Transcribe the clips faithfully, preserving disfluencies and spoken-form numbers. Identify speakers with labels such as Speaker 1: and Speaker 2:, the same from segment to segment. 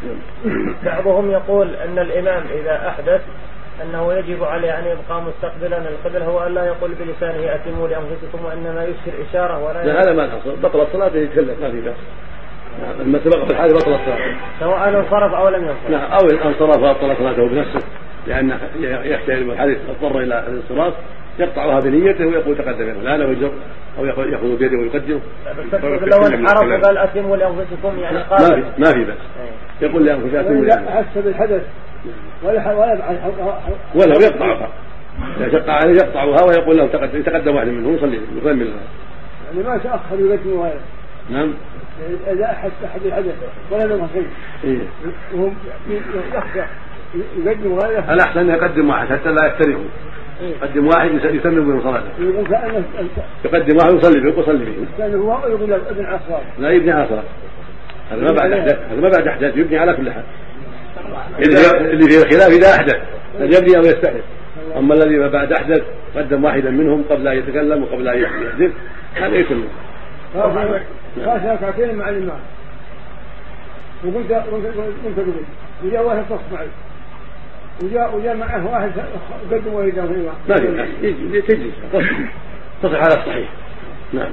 Speaker 1: بعضهم يقول أن الإمام إذا أحدث أنه يجب عليه أن يبقى مستقبلا القبلة هو ألا يقول بلسانه أتموا لأنفسكم وإنما يشير إشارة ولا
Speaker 2: لا هذا ما الأصل بطل الصلاة يتكلم ما في بأس لما سبق في الحال بطل الصلاة
Speaker 1: سواء انصرف أو لم ينصرف.
Speaker 2: نعم أو انصرف وأبطل صلاته بنفسه لأن يحتاج الحديث اضطر إلى الانصراف يقطعها بنيته ويقول تقدم لا لا ويجر أو يأخذ بيده ويقدم.
Speaker 1: لو انحرف وقال أتموا لأنفسكم يعني قال
Speaker 2: ما في بأس يقول لأنفسه أتموا
Speaker 3: لا أحس بالحدث ولا ولا
Speaker 2: ولا يقطعها إذا شق عليه يقطعها ويقول له تقدم واحد منهم يصلي يكمل
Speaker 3: يعني ما تأخر يقدم واحد.
Speaker 2: نعم
Speaker 3: إذا أحس أحد الحدث ولا له شيء وهم يخشى يقدم واحد
Speaker 2: الأحسن يقدم واحد حتى لا يفترقوا يقدم واحد يسمم بين صلاته يقدم واحد يصلي به ويصلي به
Speaker 3: كان هو يقول ابن عصام
Speaker 2: لا يبني على صلاة هذا ما بعد أحداث هذا ما بعد أحداث يبني على كل حال اللي فيه الخلاف إذا أحدث يبني أو يستأنف أما الذي ما بعد أحدث قدم واحدا منهم قبل أن يتكلم وقبل أن يحدث هذا يسمى
Speaker 3: خاش ركعتين مع الإمام وقلت قلت قلت وجاء واحد صف معي وجاء وجاء معه واحد قدم ويده في الإمام
Speaker 2: ما في تجلس تصح على الصحيح. نعم.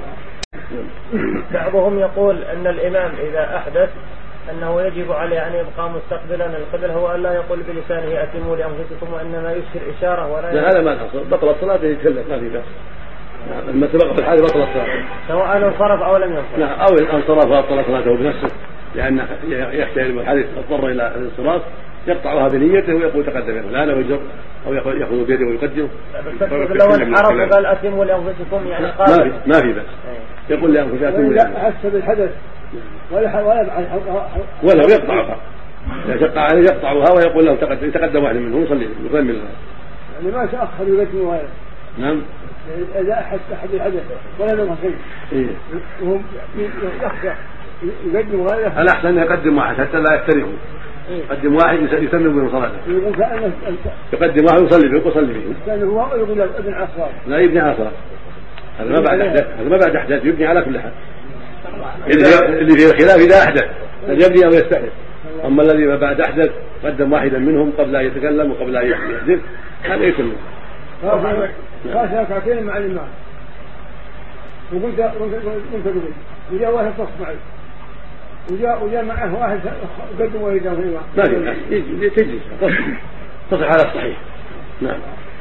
Speaker 1: بعضهم يقول أن الإمام إذا أحدث أنه يجب عليه أن يبقى مستقبلا القبلة هو ألا يقول بلسانه أتموا لأنفسكم وإنما يشير إشارة ولا
Speaker 2: لا هذا ما الأصل بطل الصلاة يتكلم ما في بأس لما سبق في الحال بطل الصلاة
Speaker 1: سواء انصرف أو لم ينصرف.
Speaker 2: نعم أو انصرف وأبطل صلاته بنفسه لأن يحتاج الحديث اضطر إلى الانصراف يقطعها بنيته ويقول تقدم لا لا ويجر أو يأخذ بيده ويقدم.
Speaker 1: لو انحرف وقال أتموا لأنفسكم يعني قال
Speaker 2: ما في بأس يقول لأنفسه أتموا
Speaker 3: لا أحس بالحدث ولا ولا
Speaker 2: ولا يقطعها إذا شق عليه يقطعها ويقول له تقدم واحد منهم يصلي يكمل
Speaker 3: يعني ما تأخر يقدم واحد.
Speaker 2: نعم
Speaker 3: إذا أحس أحد الحدث ولا له شيء وهم يخشى يقدم واحد
Speaker 2: الأحسن يقدم واحد حتى لا يفترقوا يقدم واحد يسمم بين صلاته يقدم واحد يصلي به ويصلي به
Speaker 3: كان هو يقول ابن عصام
Speaker 2: لا يبني على صلاة هذا ما بعد أحداث هذا ما بعد أحداث يبني على كل حال اللي فيه الخلاف إذا أحدث يبني أو يستأنف أما الذي ما بعد أحدث قدم واحدا منهم قبل أن يتكلم وقبل أن يحدث هذا يسمى
Speaker 3: خاش ركعتين مع الإمام وقلت قلت قلت وجاء واحد صف معي وجاء وجاء معه واحد قدم ويده في الإمام
Speaker 2: ما في تجلس تصح على الصحيح. نعم.